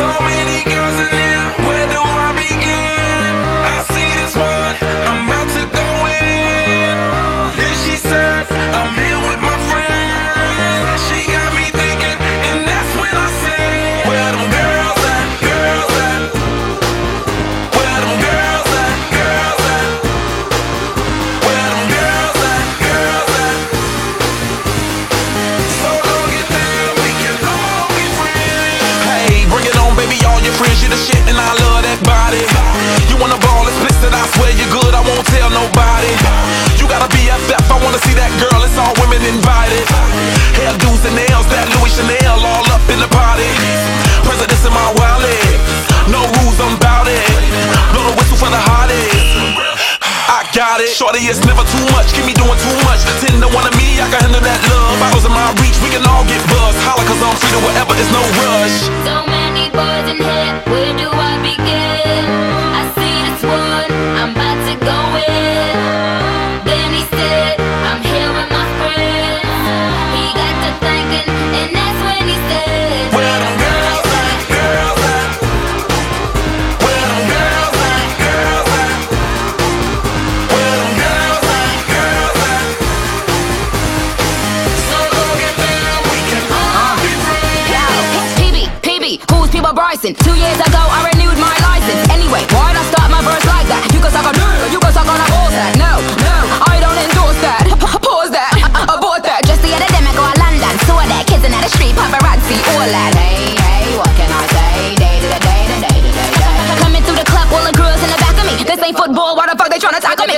So many girls in here, where do I begin? I see this one, I'm about to go in. Then she said, I'm here with my friend. She got me thinking, and that's when I said, where them girls at, girls at? Where them girls at, girls at? Where them girls at, girls at? So don't get down, we can all be friends. Hey, bring it on, baby, all your friends, you the shit, and I love that body. You wanna ball explicit, I swear you're good, I won't tell nobody. You gotta be BFF, I wanna see that girl, it's all women invited. Hairdos and nails, that Louis Chanel, all up in the party. Presidents in my wallet, no rules, I'm bout it. Blow the whistle for the hottest. I got it. Shorty, it's never too much. Keep me doing too much. 10 to 1 of me, I can handle that love. Bottles in my reach, we can all get buzzed. Holla, cause I'm free to whatever, it's no rush. So many boys in here, where do I begin? I see this one, I'm about to go in. Then he said, I'm here with my friends. He got to thinking, and that's when he said, Where them girls at, girls at? Where them girls at, girls at? Where them girls at, girls at? So don't get down, we can all be friends. yo, PB, who's People Bryson? 2 years ago, I renewed my license. Anyway, why'd I start my verse like that? You can suck a nerd, you can suck on a bullset. No, I don't endorse that. Pause that, abort that. Just the other day, I go to London, saw that kids in the street, paparazzi, all that. Hey, what can I say? Day to the day. Coming through the club, all the girls in the back of me. This ain't football, why the fuck they tryna tackle me?